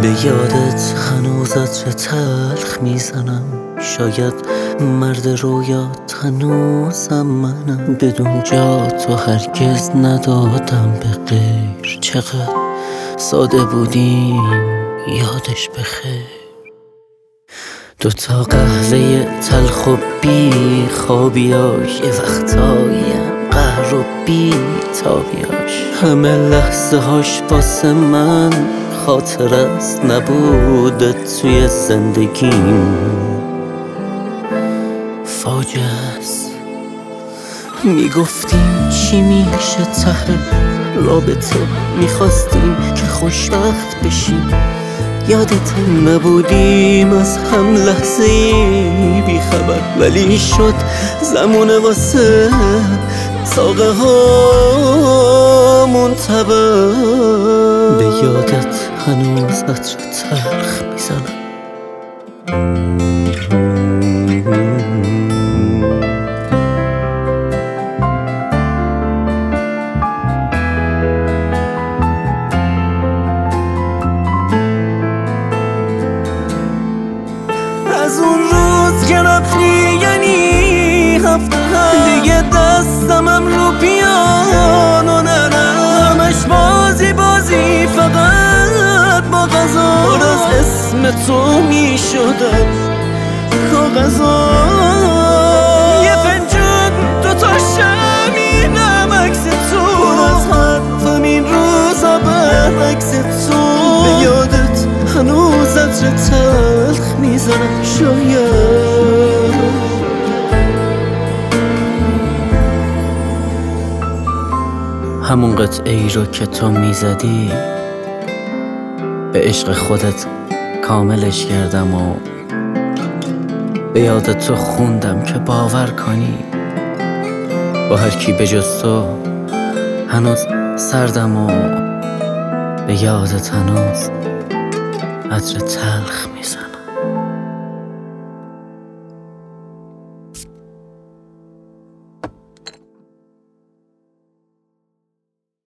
به یادت هنوز عطر تلخ میزنم، شاید مرد رویات هنوزم منم. بدون جا تو هرگز ندادم به غیر، چقدر ساده بودیم یادش بخیر. دوتا قهوه تلخ و بی خوابیاش، یه وقتایم قهر و بی تابیاش. همه لحظه هاش واسه من خاطر است، نبوده توی زندگیم فاجعه است. میگفتیم چی میشه ته رابطه، میخواستیم که خوشبخت بشیم. یادت نبودیم از هم لحظه ای بی خبر، ولی شد زمونه واسه ساقه ها منتبه. به یادت هنوز عطر تلخ میزنم. از اون روز که رفتی یعنی هفته دیگه دستمم رو پیانو نرم، همش بازی فقط با غذا. پر از اسم تو می شدم کاغذا، یه فنجون دوتا شمینم عکس تو، پر از حرفم این روزا برعکس تو. به یادت هنوز عطر تلخ میزنم شاید. همون قطعه‌ای رو که تو میزدی به عشق خودت کاملش کردم و به یاد تو خوندم که باور کنی با هر کی به جز تو هنوز سردم و به یادت هنوز عطر تلخ میزنم.